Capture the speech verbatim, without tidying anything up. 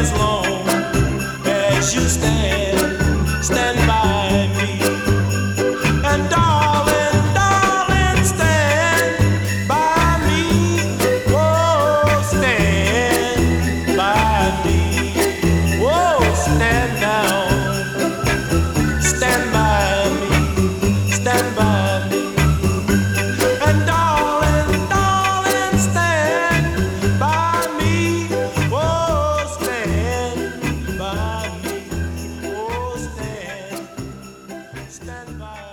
as long as you stand, stand by me. And darling, darling, stand by me. Oh, stand by me. Oh, stand down, stand by me, stand by me. And darling, darling, stand by me. Oh, stand by me. Oh, stand, stand by me.